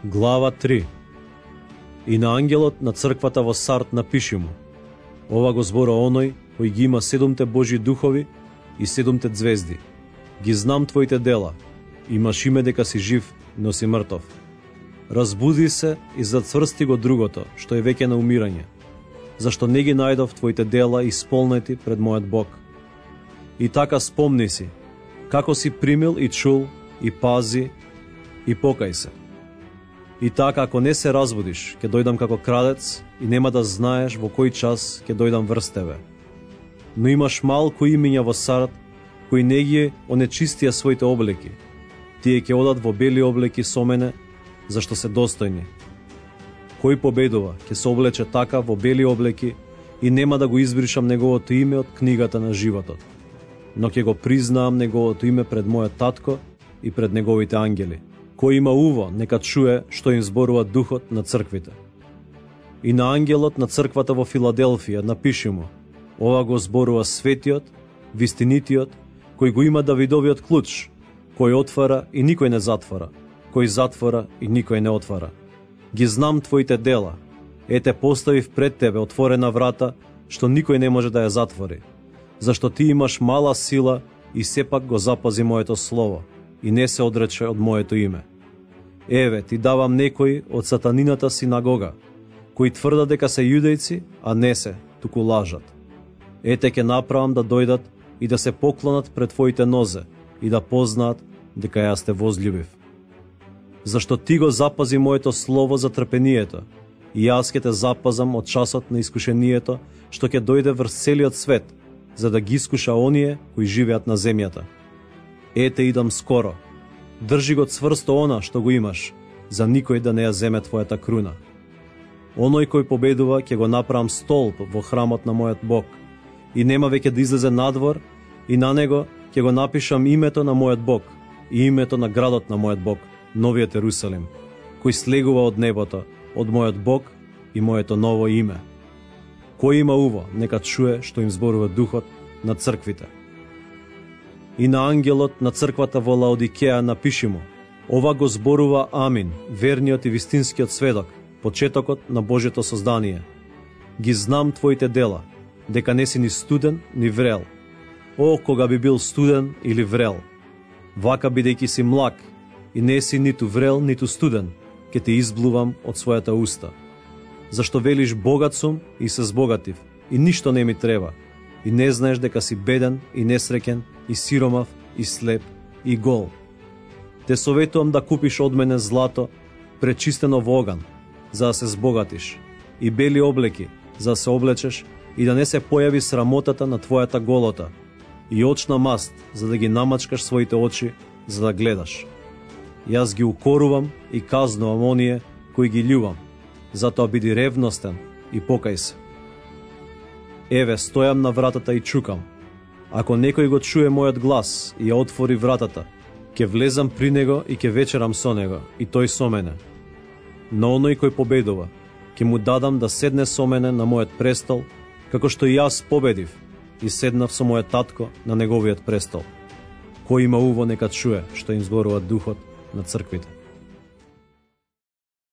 Глава 3. И на ангелот на црквата во Сард напиши му: ова го збора оној кој ги има 7 Божји духови и 7 звезди. Ги знам твоите дела, имаш име дека си жив, но си мртов. Разбуди се и зацврсти го другото, што е веќе на умирање, зашто не ги најдов твоите дела исполнети пред мојот Бог. И така спомни си, како си примил и чул, и пази, и покај се. И така, ако не се разбудиш, ќе дојдам како крадец и нема да знаеш во кој час ќе дојдам врз тебе. Но имаш малку имиња во Сард, кои не ги онечистија своите облеки. Тие ќе одат во бели облеки со мене, зашто се достојни. Кој победува, ќе се облече така во бели облеки и нема да го избришам неговото име од книгата на животот. Но ќе го признаам неговото име пред мојот татко и пред неговите ангели. Кој има уво, нека чуе што им зборува духот на црквите. И на ангелот на црквата во Филаделфија напиши му: ова го зборува светиот, вистинитиот, кој го има Давидовиот клуч, кој отвара и никој не затвора, кој затвора и никој не отвара. Ги знам твоите дела. Ете, поставив пред тебе отворена врата, што никој не може да ја затвори. Зашто ти имаш мала сила и сепак го запази моето слово и не се одрече од моето име. Еве, ти давам некои од сатанината синагога, кои тврдат дека се јудејци, а не се, туку лажат. Ете, ќе направам да дојдат и да се поклонат пред твоите нозе и да познаат дека јас те возљубив. Зашто ти го запази моето слово за трпението, и јас ќе те запазам од часот на искушението, што ќе дојде врз целиот свет, за да ги искуша оние кои живеат на земјата. Ете, идам скоро. Држи го цврсто она што го имаш, за никој да не ја земе твојата круна. Оној кој победува ќе го направам столб во храмот на мојот Бог, и нема веќе да излезе надвор, и на него ќе го напишам името на мојот Бог и името на градот на мојот Бог, Новиот Ерусалим, кој слегува од небото, од мојот Бог и моето ново име. Кој има уво, нека чуе што им зборува духот на црквите. И на ангелот на црквата во Лаодикеја напиши му: ова го зборува Амин, верниот и вистинскиот сведок, почетокот на Божјото создание. Ги знам твоите дела, дека не си ни студен, ни врел. О, кога би бил студен или врел! Вака, бидејќи си млак и не си ниту врел, ниту студен, ќе те изблувам од својата уста. Зашто велиш богат сум и се збогатив, и ништо не ми треба, и не знаеш дека си беден и несреќен, и сиромав, и слеп, и гол. Те советувам да купиш од мене злато, пречистено во оган, за да се збогатиш, и бели облеки, за да се облечеш, и да не се појави срамотата на твојата голота, и очна маст, за да ги намачкаш своите очи, за да гледаш. Јас ги укорувам и казнувам оние кои ги љубам, затоа биди ревностен и покај се. Еве, стојам на вратата и чукам. Ако некој го чуе мојот глас и ја отвори вратата, ќе влезам при него и ќе вечерам со него, и тој со мене. Но оној кој победува, ќе му дадам да седне со мене на мојот престол, како што и јас победив и седнав со мојот татко на неговиот престол. Кој има уво, нека чуе што им зборува духот на црквите.